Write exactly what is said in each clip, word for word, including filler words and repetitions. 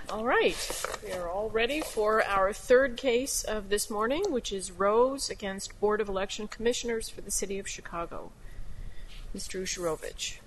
All right, we are all ready for our third case of this morning, which is Rose against Board of Election Commissioners for the City of Chicago. Mister Usharovich.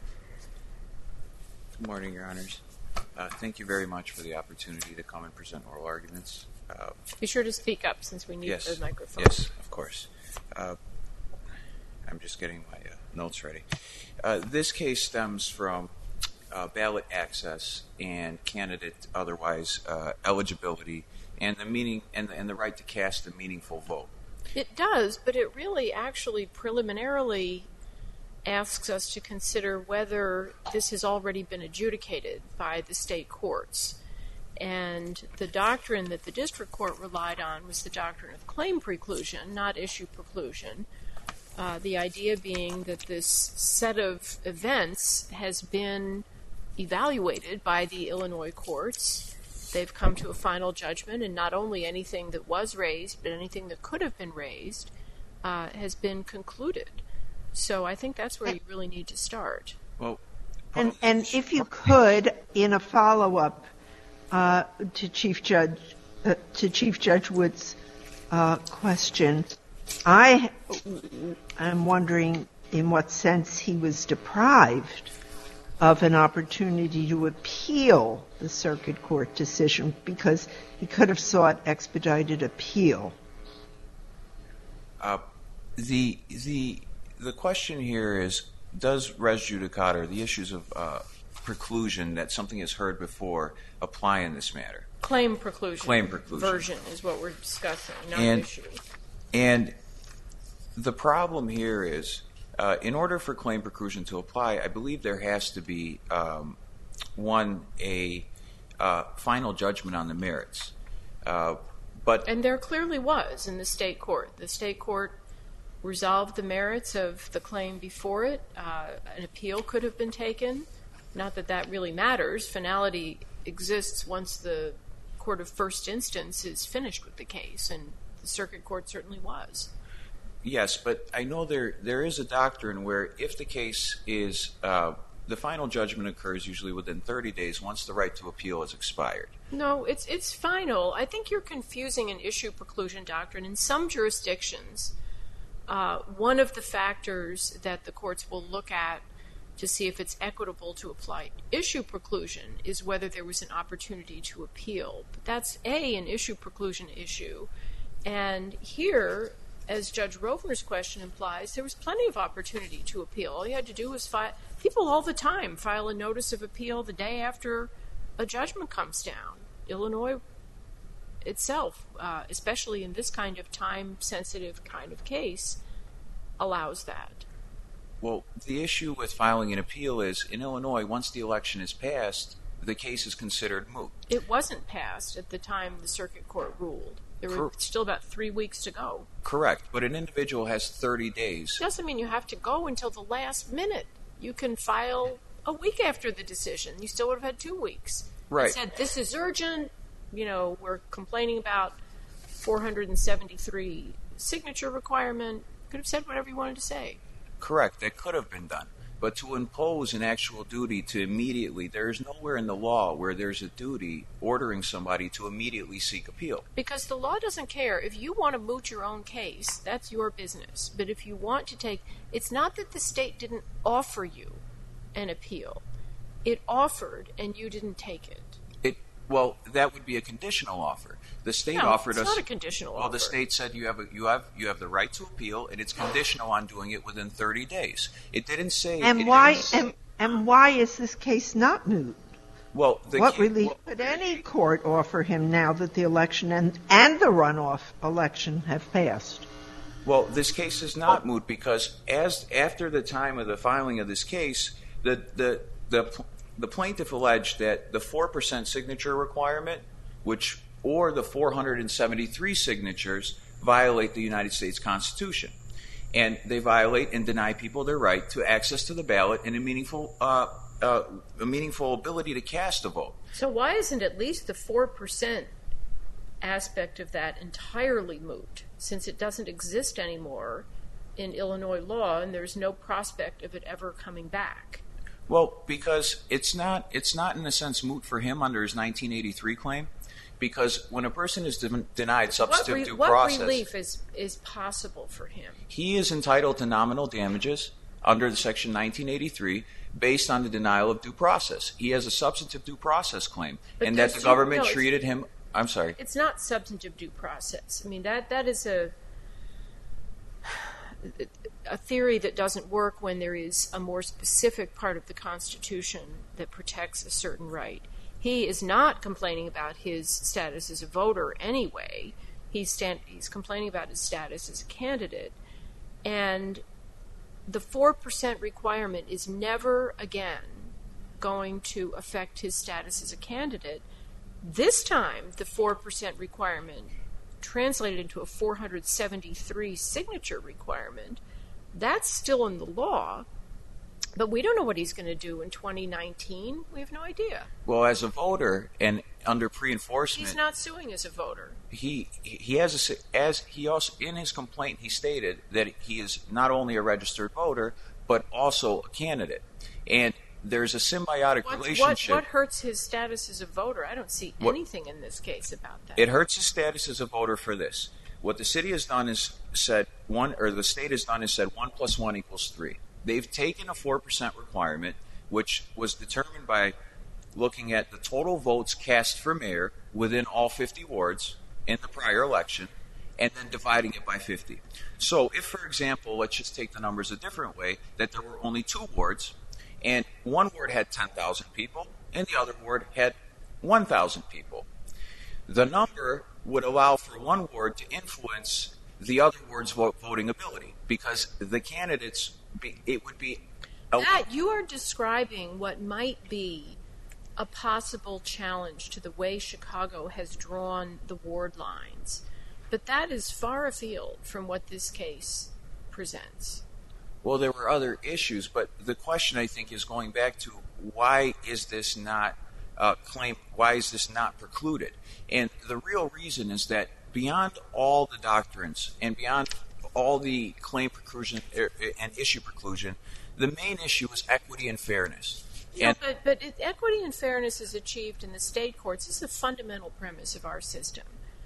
Good morning, Your Honors. Uh, thank you very much for the opportunity to come and present oral arguments. Uh, Be sure to speak up since we need yes, the microphone. Yes, of course. Uh, I'm just getting my uh, notes ready. Uh, this case stems from uh, ballot access and candidate otherwise uh, eligibility and the meaning and the, and the right to cast a meaningful vote. It does, but it really actually preliminarily asks us to consider whether this has already been adjudicated by the state courts. And the doctrine that the district court relied on was the doctrine of claim preclusion, not issue preclusion. Uh, the idea being that this set of events has been evaluated by the Illinois courts. They've come to a final judgment, and not only anything that was raised, but anything that could have been raised uh, has been concluded. So I think that's where you really need to start. Well, and, and if you could, in a follow-up uh, to Chief Judge uh, to Chief Judge Wood's uh, question, I am wondering in what sense he was deprived of an opportunity to appeal the circuit court decision, because he could have sought expedited appeal. Uh, the the the question here is, does res judicata, or the issues of uh, preclusion that something has heard before, apply in this matter? Claim preclusion. Claim preclusion. Version is what we're discussing, not and, issue. And the problem here is, uh, in order for claim preclusion to apply, I believe there has to be, um, one, a uh, final judgment on the merits. Uh, but and there clearly was in the state court. The state court resolved the merits of the claim before it. Uh, an appeal could have been taken. Not that that really matters. Finality exists once the court of first instance is finished with the case, and the circuit court certainly was. Yes, but I know there there is a doctrine where if the case is, uh, the final judgment occurs usually within thirty days once the right to appeal has expired. No, it's it's final. I think you're confusing an issue preclusion doctrine. In some jurisdictions, uh, one of the factors that the courts will look at to see if it's equitable to apply issue preclusion is whether there was an opportunity to appeal. But that's, A, an issue preclusion issue. And here, as Judge Rovner's question implies, there was plenty of opportunity to appeal. All you had to do was file. People all the time file a notice of appeal the day after a judgment comes down. Illinois itself, uh, especially in this kind of time-sensitive kind of case, allows that. Well, the issue with filing an appeal is, in Illinois, once the election is passed, the case is considered moot. It wasn't passed at the time the circuit court ruled. There were Cor- still about three weeks to go. Correct, but an individual has thirty days. Doesn't mean you have to go until the last minute. You can file a week after the decision. You still would have had two weeks. Right. It said, this is urgent. You know, we're complaining about four hundred seventy-three signature requirement. Could have said whatever you wanted to say. Correct, that could have been done. But to impose an actual duty to immediately, there is nowhere in the law where there's a duty ordering somebody to immediately seek appeal. Because the law doesn't care. If you want to moot your own case, that's your business. But if you want to take, it's not that the state didn't offer you an appeal. It offered, and you didn't take it. It well, that would be a conditional offer. The state no, offered it's us. not a conditional well, offer. Well, the state said you have a, you have you have the right to appeal, and it's conditional on doing it within thirty days. It didn't say. And it why? Say, and, and why is this case not moot? Well, the what ca- relief well, could any court offer him now that the election and and the runoff election have passed? Well, this case is not moot because as after the time of the filing of this case, the the the the plaintiff alleged that the four percent signature requirement, which or the four hundred seventy-three signatures, violate the United States Constitution. And they violate and deny people their right to access to the ballot and a meaningful uh, uh, a meaningful ability to cast a vote. So why isn't at least the four percent aspect of that entirely moot, since it doesn't exist anymore in Illinois law and there's no prospect of it ever coming back? Well, because it's not it's not in a sense moot for him under his nineteen eighty-three claim, because when a person is de- denied substantive what re- due what process, relief is is possible for him? He is entitled to nominal damages under the Section nineteen eighty-three based on the denial of due process. He has a substantive due process claim, But and that does the you- government no, it's- treated him. I'm sorry. It's not substantive due process. I mean, that that is a a theory that doesn't work when there is a more specific part of the Constitution that protects a certain right. He is not complaining about his status as a voter anyway. He's stand, he's complaining about his status as a candidate. And the four percent requirement is never again going to affect his status as a candidate. This time, the four percent requirement translated into a four hundred seventy-three signature requirement. That's still in the law, but we don't know what he's going to do in twenty nineteen. We have no idea. Well, as a voter and under pre-enforcement, He's not suing as a voter. he he has a, as he also in his complaint he stated that he is not only a registered voter but also a candidate, and there's a symbiotic What's, relationship. What, what hurts his status as a voter? I don't see What- anything in this case about that. It hurts his status as a voter for this. What the city has done is said one, or the state has done is said one plus one equals three. They've taken a four percent requirement, which was determined by looking at the total votes cast for mayor within all fifty wards in the prior election, and then dividing it by fifty. So if, for example, let's just take the numbers a different way, that there were only two wards, and one ward had ten thousand people, and the other ward had one thousand people. The number would allow for one ward to influence the other ward's vote voting ability, because the candidates, be, it would be... That, you are describing what might be a possible challenge to the way Chicago has drawn the ward lines. But that is far afield from what this case presents. Well, there were other issues, but the question, I think, is going back to why is this not uh, claim? Why is this not precluded? And the real reason is that beyond all the doctrines and beyond all the claim preclusion er, and issue preclusion, the main issue is equity and fairness. Yeah, And but, but it, equity and fairness is achieved in the state courts. This is a fundamental premise of our system.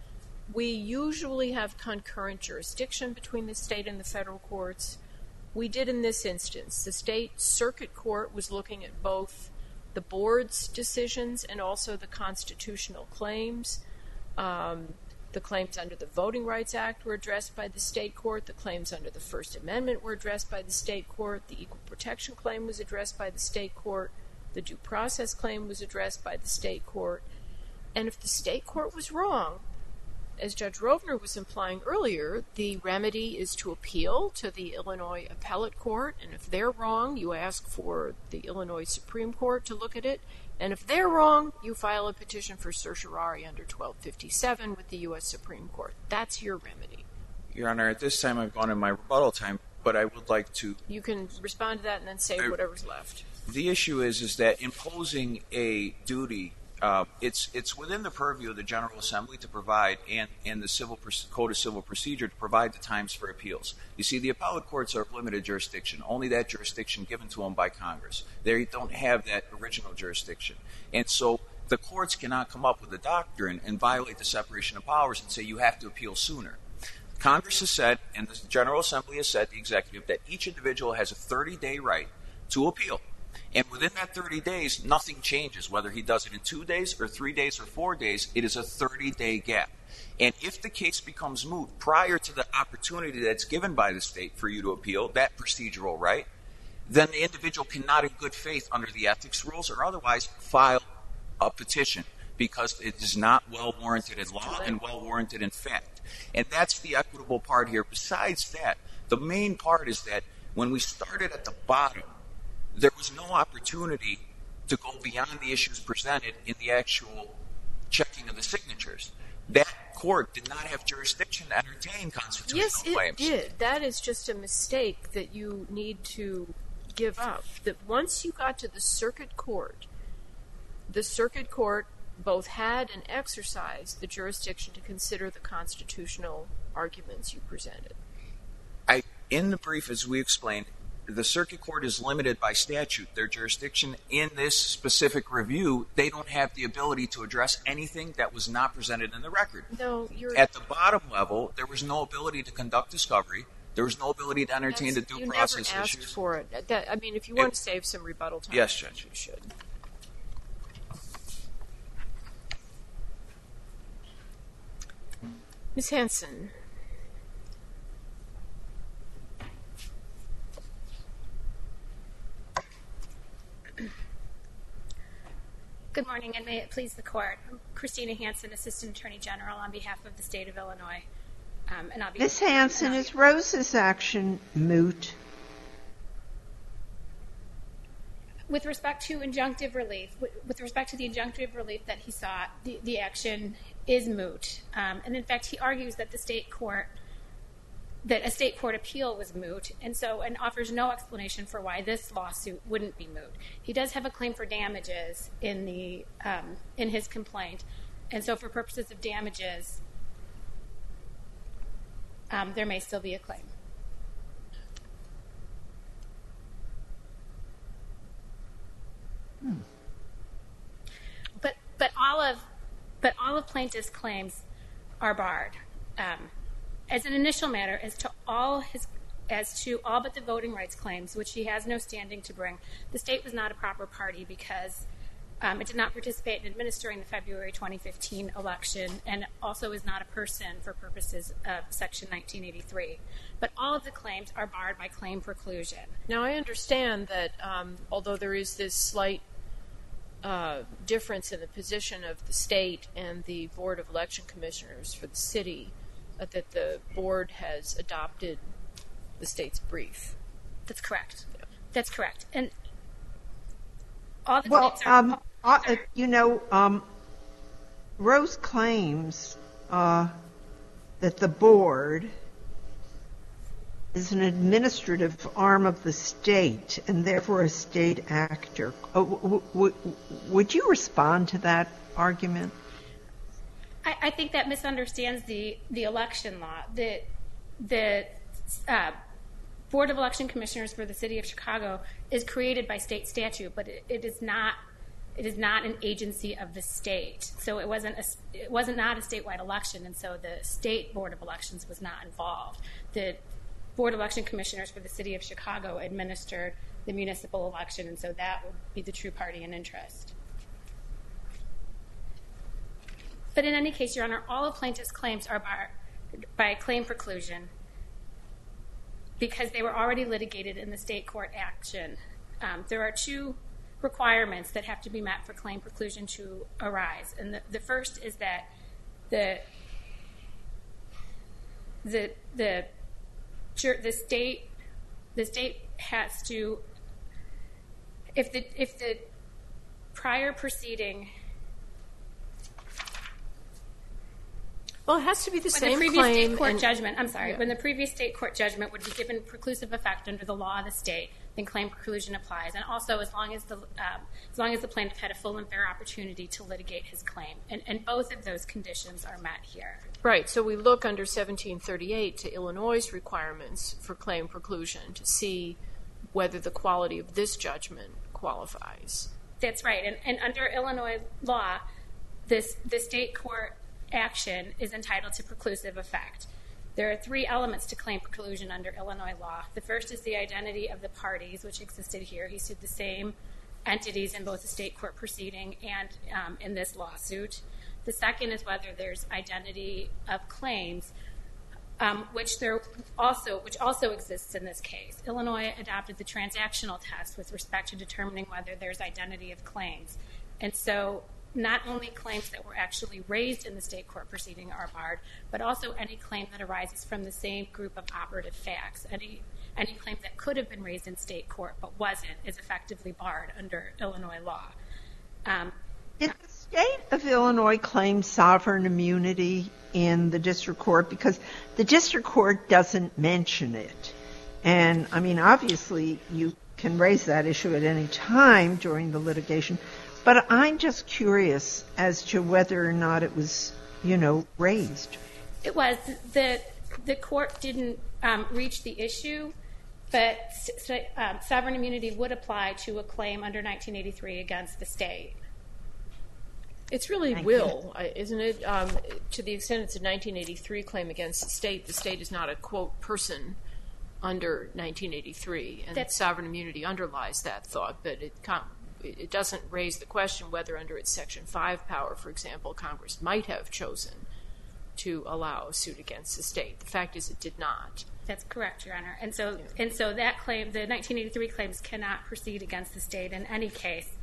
We usually have concurrent jurisdiction between the state and the federal courts. We did in this instance. The state circuit court was looking at both the board's decisions and also the constitutional claims. Um, the claims under the Voting Rights Act were addressed by the state court. The claims under the First Amendment were addressed by the state court. The equal protection claim was addressed by the state court. The due process claim was addressed by the state court. And if the state court was wrong, as Judge Rovner was implying earlier, the remedy is to appeal to the Illinois Appellate Court, and if they're wrong, you ask for the Illinois Supreme Court to look at it, and if they're wrong, you file a petition for certiorari under twelve fifty-seven with the U S Supreme Court. That's your remedy. Your Honor, at this time I've gone in my rebuttal time, but I would like to... You can respond to that and then say I- whatever's left. The issue is is that imposing a duty, uh, it's it's within the purview of the General Assembly to provide, and, and the Civil Proce- Code of Civil Procedure to provide the times for appeals. You see, the appellate courts are of limited jurisdiction, only that jurisdiction given to them by Congress. They don't have that original jurisdiction. And so the courts cannot come up with a doctrine and violate the separation of powers and say you have to appeal sooner. Congress has said, and the General Assembly has said, the executive, that each individual has a thirty-day right to appeal. And within that thirty days, nothing changes. Whether he does it in two days or three days or four days, it is a thirty-day gap. And if the case becomes moot prior to the opportunity that's given by the state for you to appeal, that procedural right, then the individual cannot in good faith under the ethics rules or otherwise file a petition because it is not well warranted in law and well warranted in fact. And that's the equitable part here. Besides that, the main part is that when we started at the bottom, there was no opportunity to go beyond the issues presented in the actual checking of the signatures. That court did not have jurisdiction to entertain constitutional Yes, it claims. did. That is just a mistake that you need to give up. That once you got to the circuit court, the circuit court both had and exercised the jurisdiction to consider the constitutional arguments you presented. I, in the brief, as we explained, the circuit court is limited by statute. Their jurisdiction in this specific review, they don't have the ability to address anything that was not presented in the record. No, you're At the bottom level, there was no ability to conduct discovery. There was no ability to entertain the due you process never asked issues. for it. That, I mean, if you want to save some rebuttal time, Yes, Judge. you should. Miz Hanson. Good morning, and may it please the Court. I'm Christina Hanson, Assistant Attorney General on behalf of the State of Illinois. Um, and I'll be Miz Hanson, is Rose's action moot? With respect to injunctive relief, with respect to the injunctive relief that he sought, the, the action is moot. Um, and in fact, he argues that the state court, that a state court appeal was moot, and so and offers no explanation for why this lawsuit wouldn't be moot. He does have a claim for damages in the um, in his complaint, and so for purposes of damages, um, there may still be a claim. Hmm. But but all of but all of plaintiff's claims are barred. Um, As an initial matter, as to all his, as to all but the voting rights claims, which he has no standing to bring, the state was not a proper party because um, it did not participate in administering the February twenty fifteen election, and also is not a person for purposes of Section nineteen eighty-three. But all of the claims are barred by claim preclusion. Now, I understand that um, although there is this slight uh, difference in the position of the state and the Board of Election Commissioners for the city, Uh, that the board has adopted the state's brief. That's correct. Yeah. That's correct. And all the well, claims are... um, uh, you know, um, Rose claims uh, that the board is an administrative arm of the state and therefore a state actor. Uh, w- w- would you respond to that argument? I think that misunderstands the, the election law. The, the uh, Board of Election Commissioners for the City of Chicago is created by state statute, but it, it is not it is not an agency of the state. So it wasn't a, it wasn't not a statewide election, and so the state Board of Elections was not involved. The Board of Election Commissioners for the City of Chicago administered the municipal election, and so that would be the true party in interest. But in any case, Your Honor, all of plaintiff's claims are barred by claim preclusion because they were already litigated in the state court action. Um, there are two requirements that have to be met for claim preclusion to arise. And the, the first is that the the the the state the state has to if the if the prior proceeding Well, it has to be the when same the previous claim. state court and, judgment, I'm sorry, yeah. when the previous state court judgment would be given preclusive effect under the law of the state, then claim preclusion applies. And also, as long as the um, as long as the plaintiff had a full and fair opportunity to litigate his claim, and, and both of those conditions are met here. Right. So we look under seventeen thirty-eight to Illinois' requirements for claim preclusion to see whether the quality of this judgment qualifies. That's right. And, and under Illinois law, this the state court action is entitled to preclusive effect. There are three elements to claim preclusion under Illinois law. The first is the identity of the parties, which existed here. He sued the same entities in both the state court proceeding and um, in this lawsuit. The second is whether there's identity of claims, um, which there also which also exists in this case. Illinois adopted the transactional test with respect to determining whether there's identity of claims, and so not only claims that were actually raised in the state court proceeding are barred, but also any claim that arises from the same group of operative facts. Any any claim that could have been raised in state court but wasn't is effectively barred under Illinois law. Um, Did the state of Illinois claim sovereign immunity in the district court? Because the district court doesn't mention it. And, I mean, obviously you can raise that issue at any time during the litigation. But I'm just curious as to whether or not it was, you know, raised. It was. The, the court didn't um, reach the issue But um, sovereign immunity would apply to a claim under nineteen eighty-three against the state. It's really Thank will, you. isn't it? Um, to the extent it's a nineteen eighty-three claim against the state, the state is not a, quote, person under nineteen eighty-three, and That's, sovereign immunity underlies that thought, but it, it doesn't raise the question whether under its Section five power, for example, Congress might have chosen to allow a suit against the state. The fact is it did not. That's correct, Your Honor. And so, yeah. and so that claim, the nineteen eighty-three claims cannot proceed against the state in any case.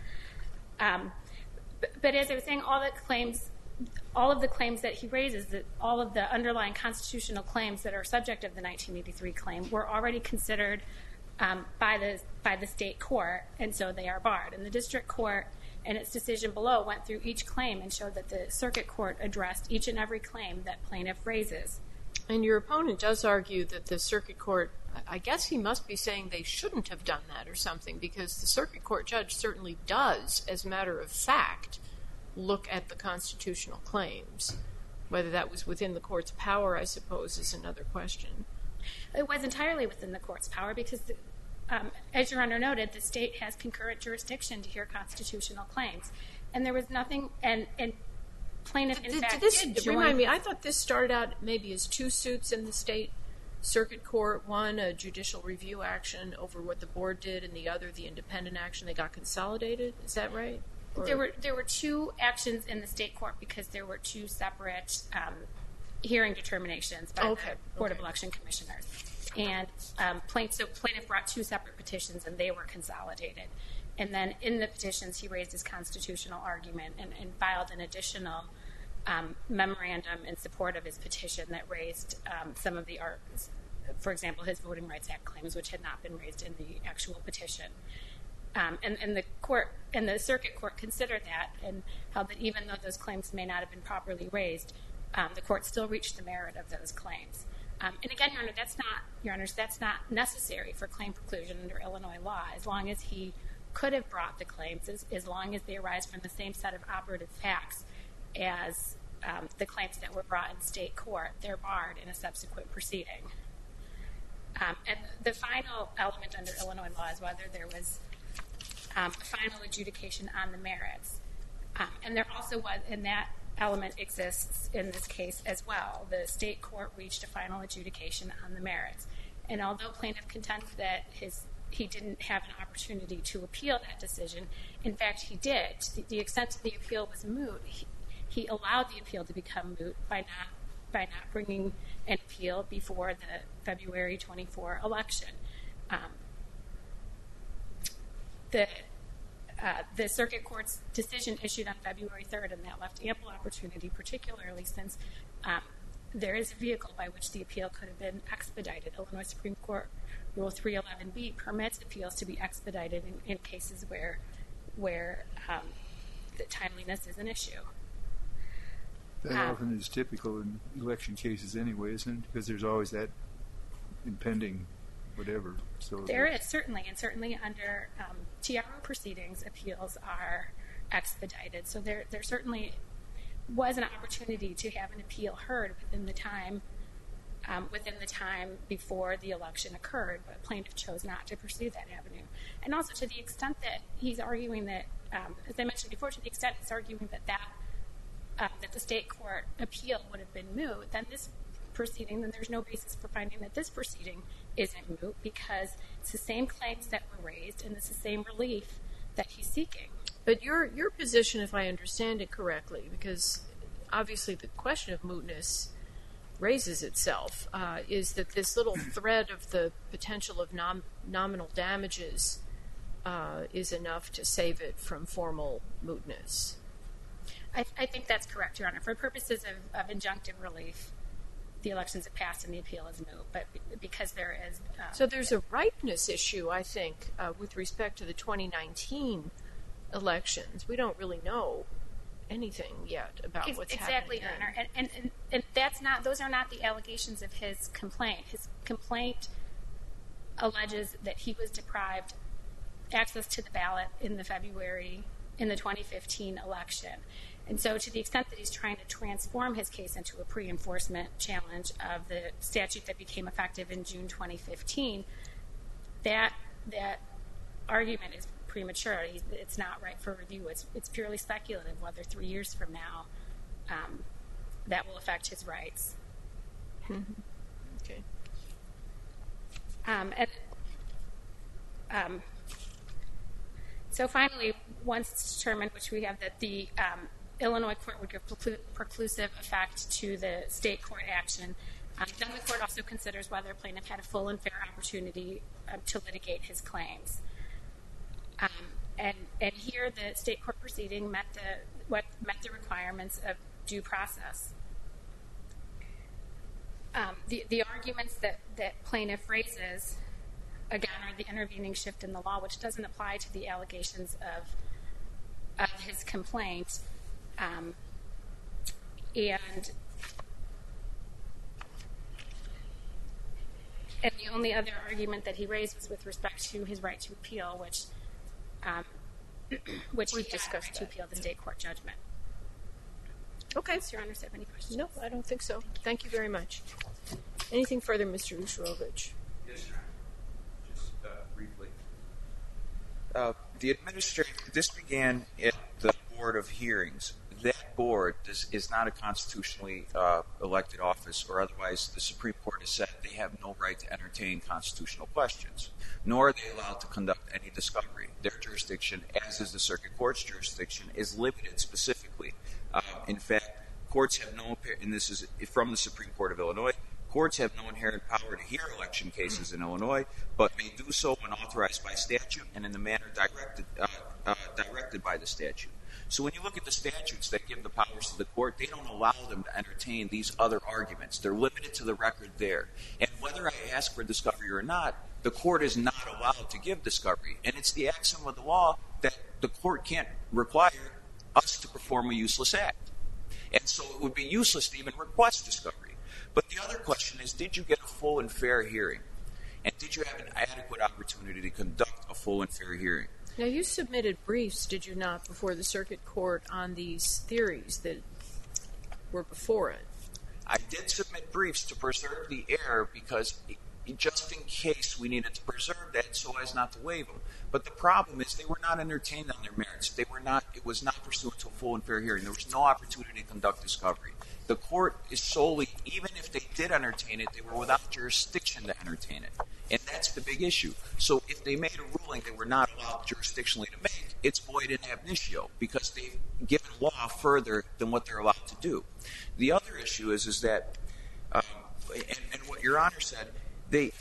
Um, but, but as I was saying, all the claims, all of the claims that he raises, that all of the underlying constitutional claims that are subject of the nineteen eighty-three claim were already considered um, by the by the state court, and so they are barred. And the district court, in its decision below, went through each claim and showed that the circuit court addressed each and every claim that plaintiff raises. And your opponent does argue that the circuit court, I guess he must be saying they shouldn't have done that or something, because the circuit court judge certainly does, as a matter of fact, look at the constitutional claims. Whether that was within the court's power, I suppose, is another question. It was entirely within the court's power because, the, um, as Your Honor noted, the state has concurrent jurisdiction to hear constitutional claims. And there was nothing, and, and plaintiff, in did, fact, did this, did join. Remind me, I thought this started out maybe as two suits in the state circuit court. One, a judicial review action over what the board did, and the other, the independent action. They got consolidated. Is that right? Or? There were there were two actions in the state court because there were two separate um, hearing determinations by okay. the Board okay. of Election Commissioners. And um, plaintiff, so plaintiff brought two separate petitions, and they were consolidated. And then in the petitions, he raised his constitutional argument and, and filed an additional um, memorandum in support of his petition that raised um, some of the, for example, his Voting Rights Act claims, which had not been raised in the actual petition. Um, and, and the court and the circuit court considered that and held that even though those claims may not have been properly raised, um, the court still reached the merit of those claims. Um, and again, Your Honor, that's not, Your Honors, that's not necessary for claim preclusion under Illinois law, as long as he could have brought the claims, as, as long as they arise from the same set of operative facts as um, the claims that were brought in state court. They're barred in a subsequent proceeding. Um, and the final element under Illinois law is whether there was um, a final adjudication on the merits. Um, and there also was, and that element exists in this case as well. The state court reached a final adjudication on the merits. And although plaintiff contends that his he didn't have an opportunity to appeal that decision, in fact, he did. To the extent that the appeal was moot, he, he allowed the appeal to become moot by not by not bringing an appeal before the February twenty-fourth election. Um, the uh, the circuit court's decision issued on February third, and that left ample opportunity, particularly since um, there is a vehicle by which the appeal could have been expedited. Illinois Supreme Court Rule three eleven B permits appeals to be expedited in, in cases where where um, the timeliness is an issue. That um, often is typical in election cases anyway, isn't it? Because there's always that impending whatever. So there is, certainly, and certainly under um, T R O proceedings, appeals are expedited. So there, there certainly was an opportunity to have an appeal heard within the time Um, within the time before the election occurred, but plaintiff chose not to pursue that avenue. And also to the extent that he's arguing that, um, as I mentioned before, to the extent he's arguing that that, uh, that the state court appeal would have been moot, then this proceeding, then there's no basis for finding that this proceeding isn't moot because it's the same claims that were raised and it's the same relief that he's seeking. But your your position, if I understand it correctly, because obviously the question of mootness raises itself, uh, is that this little thread of the potential of nom- nominal damages uh, is enough to save it from formal mootness. I, I think that's correct, Your Honor. For purposes of, of injunctive relief, the elections have passed and the appeal is moot, but because there is... Um, so there's a ripeness issue, I think, uh, with respect to the twenty nineteen elections. We don't really know anything yet about what's exactly, happening. Exactly, Your Honor. And, and, and, and that's not, those are not the allegations of his complaint. His complaint alleges that he was deprived access to the ballot in the February, in the twenty fifteen election. And so to the extent that he's trying to transform his case into a pre-enforcement challenge of the statute that became effective in June twenty fifteen, that that argument is premature. He's, it's not right for review. It's it's purely speculative whether three years from now um, that will affect his rights. Okay. Um, and um, so finally, once it's determined, which we have, that the um, Illinois court would give preclu- preclusive effect to the state court action, um, then the court also considers whether plaintiff had a full and fair opportunity uh, to litigate his claims. Um, and and here, the state court proceeding met the what met the requirements of due process. Um, the the arguments that, that plaintiff raises, again, are the intervening shift in the law, which doesn't apply to the allegations of of his complaint, um, and and the only other argument that he raised was with respect to his right to appeal, which um, which We've he discussed had right to that. appeal the state court judgment. Okay. Does Your Honor have any questions? No, I don't think so. Thank you very much. Anything further, Mister Usharovich? Yes, Your Honor. Just uh, briefly. Uh, the administrative, this began at the Board of Hearings. That board is, is not a constitutionally uh, elected office, or otherwise the Supreme Court has said they have no right to entertain constitutional questions, nor are they allowed to conduct any discovery. Their jurisdiction, as is the Circuit Court's jurisdiction, is limited specifically. Uh, in fact, courts have no, and this is from the Supreme Court of Illinois, courts have no inherent power to hear election cases in Illinois, but may do so when authorized by statute and in the manner directed, uh, uh, directed by the statute. So when you look at the statutes that give the powers to the court, they don't allow them to entertain these other arguments. They're limited to the record there. And whether I ask for discovery or not, the court is not allowed to give discovery. And it's the axiom of the law that the court can't require us to perform a useless act. And so it would be useless to even request discovery. But the other question is, did you get a full and fair hearing? And did you have an adequate opportunity to conduct a full and fair hearing? Now, you submitted briefs, did you not, before the Circuit Court on these theories that were before it? I did submit briefs to preserve the error because just in case we needed to preserve that so as not to waive them. But the problem is they were not entertained on their merits. They were not. It was not pursuant to a full and fair hearing. There was no opportunity to conduct discovery. The court is solely, even if they did entertain it, they were without jurisdiction to entertain it. And that's the big issue. So if they made a ruling they were not allowed jurisdictionally to make, it's void in ab initio because they've given law further than what they're allowed to do. The other issue is, is that, um, and, and what Your Honor said, they,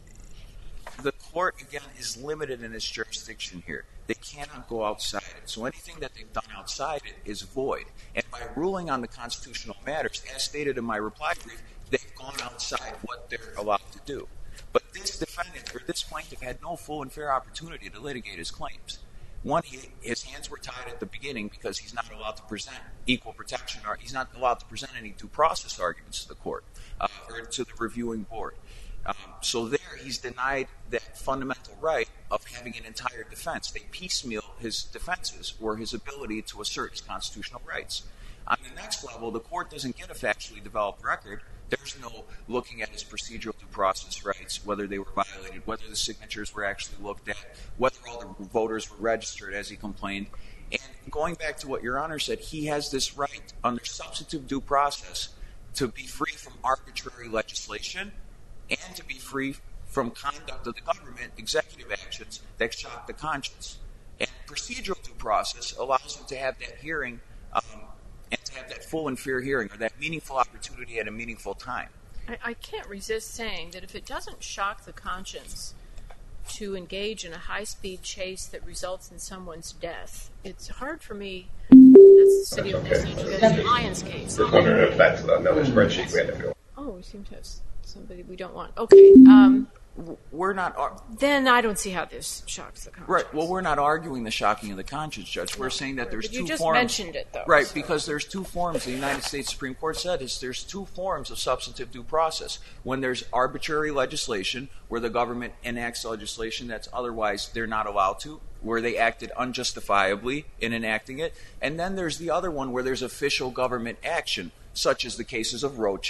the court, again, is limited in its jurisdiction here. They cannot go outside it. So anything that they've done outside it is void. And by ruling on the constitutional matters, as stated in my reply brief, they've gone outside what they're allowed to do. But this defendant, or this plaintiff, had no full and fair opportunity to litigate his claims. One, he, his hands were tied at the beginning because he's not allowed to present equal protection, or he's not allowed to present any due process arguments to the court, uh, or to the reviewing board. Um, so there, he's denied that fundamental right of having an entire defense. They piecemeal his defenses or his ability to assert his constitutional rights. On the next level, the court doesn't get a factually developed record. There's no looking at his procedural due process rights, whether they were violated, whether the signatures were actually looked at, whether all the voters were registered, as he complained. And going back to what Your Honor said, he has this right under substantive due process to be free from arbitrary legislation and to be free from conduct of the government, executive actions that shock the conscience. And procedural due process allows him to have that hearing um, and to have that full and fair hearing, or that meaningful opportunity at a meaningful time. I, I can't resist saying that if it doesn't shock the conscience to engage in a high-speed chase that results in someone's death, it's hard for me, that's the city of Los Angeles, that's the Lyons case. Just wondering if that's another spreadsheet we had to fill. Oh, we seem to have somebody we don't want. Okay. Um, We're not. Ar- then I don't see how this shocks the conscience. Right. Well, we're not arguing the shocking of the conscience, Judge. We're saying that there's but two you just forms. mentioned it, though. Right, so. because there's two forms. The United States Supreme Court said is there's two forms of substantive due process. When there's arbitrary legislation, where the government enacts legislation that's otherwise they're not allowed to, where they acted unjustifiably in enacting it, and then there's the other one where there's official government action, such as the cases of Rochin,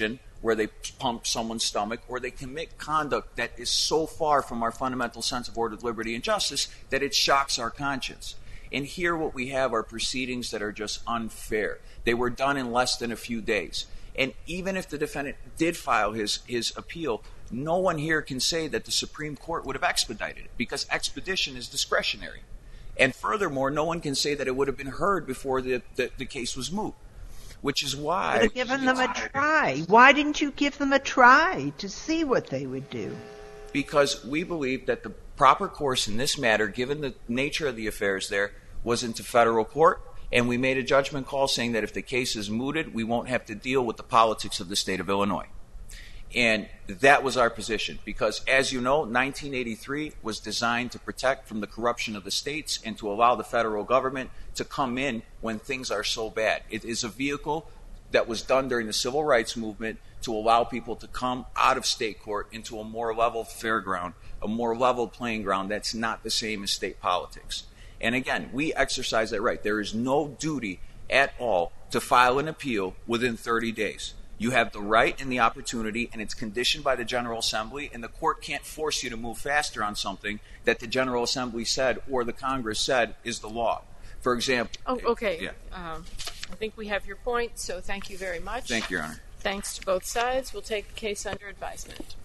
where they pump someone's stomach, or they commit conduct that is so far from our fundamental sense of order, liberty, and justice that it shocks our conscience. And here what we have are proceedings that are just unfair. They were done in less than a few days. And even if the defendant did file his, his appeal, no one here can say that the Supreme Court would have expedited it, because expedition is discretionary. And furthermore, no one can say that it would have been heard before the, the, the case was moot, which is why... Would have given them a try. Why didn't you give them a try to see what they would do? Because we believe that the proper course in this matter, given the nature of the affairs there, was into federal court, and we made a judgment call saying that if the case is mooted, we won't have to deal with the politics of the state of Illinois. And that was our position, because, as you know, nineteen eighty-three was designed to protect from the corruption of the states and to allow the federal government to come in when things are so bad. It is a vehicle that was done during the civil rights movement to allow people to come out of state court into a more level fair ground, a more level playing ground that's not the same as state politics. And again, we exercise that right. There is no duty at all to file an appeal within thirty days. You have the right and the opportunity, and it's conditioned by the General Assembly, and the court can't force you to move faster on something that the General Assembly said or the Congress said is the law. For example... Oh, okay. Yeah. Um, I think we have your point, so thank you very much. Thank you, Your Honor. Thanks to both sides. We'll take the case under advisement.